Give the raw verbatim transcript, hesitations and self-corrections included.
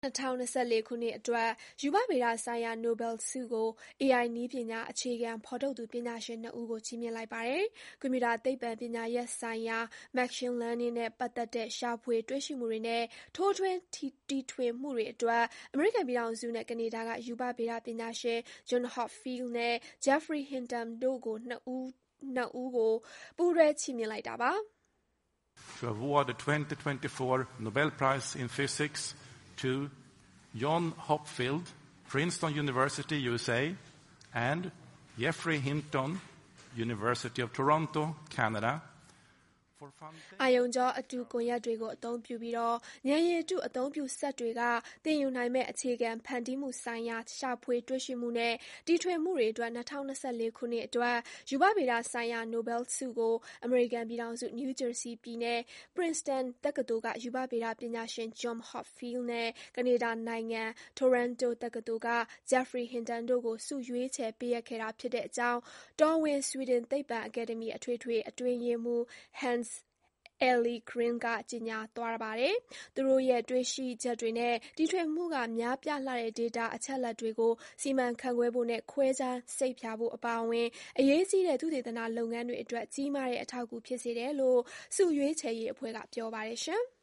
2024ခုနှစ်အတွက်ရူပဗေဒဆိုင်ရာ Nobel ဆုကို A I နည်းပညာအခြေခံဖော်ထုတ်သူပညာရှင်နှစ်ဦးကိုချီးမြှင့်လိုက်ပါတယ်။ ကွန်ပျူတာသိပ္ပံပညာရပ်ဆိုင်ရာ Machine Learning နဲ့ပတ်သက်တဲ့ရှာဖွေတွေ့ရှိမှုတွေနဲ့ထိုးထွင်းတီထွင်မှုတွေအတွက် အမေရိကန်ပြည်ထောင်စုနဲ့ကနေဒါက ရူပဗေဒပညာရှင် John Hopfield နဲ့ Geoffrey Hinton တို့နှစ်ဦးကို ပူးတွဲချီးမြှင့်လိုက်တာပါ။ To award the twenty twenty-four Nobel Prize in Physics to John Hopfield, Princeton University, U S A, and Geoffrey Hinton, University of Toronto, Canada. အာရုံကြောအတုကွန်ရက်တွေကိုအသုံးပြုပြီးတော့ဉာဏ်ရည်တုအသုံးပြုစက်တွေကသင်ယူနိုင်မဲ့အခြေခံဖန်တီးမှုဆိုင်ရာရှာဖွေတွေ့ရှိမှုနဲ့တီထွင်မှုတွေအတွက်2024ခုနှစ်အတွက်ရူပဗေဒဆိုင်ရာ Nobel ဆုကိုအမေရိကန်ပြည်ထောင်စု New Jersey ပြည်နယ် Princeton တက္ကသိုလ်ကရူပဗေဒပညာရှင် John Hopfield နဲ့ကနေဒါနိုင်ငံ Toronto တက္ကသိုလ်က Geoffrey Hinton တို့ကိုဆုရွေးချယ်ပေးအပ်ခဲ့တာဖြစ်တဲ့အကြောင်းတော်ဝင်ဆွီဒင်သိပ္ပံအကယ်ဒမီအထွေထွေအတွင်းရေးမှူး Hans Ellegren ကကြေညာသွားပါတယ်။ သူတို့ရဲ့တွေ့ရှိချက်တွေနဲ့တီထွင်မှုကများပြားလှတဲ့ဒေတာအချက်အလက်တွေကိုစီမံခန့်ခွဲဖို့နဲ့ခွဲခြမ်းစိတ်ဖြာဖို့အပါအဝင်အရေးကြီးတဲ့သုတေသနလုပ်ငန်းတွေအတွက်ကြီးမားတဲ့အထောက်အကူဖြစ်စေတယ်လို့ဆုရွေးချယ်ရေးအဖွဲ့ကပြောပါတယ်။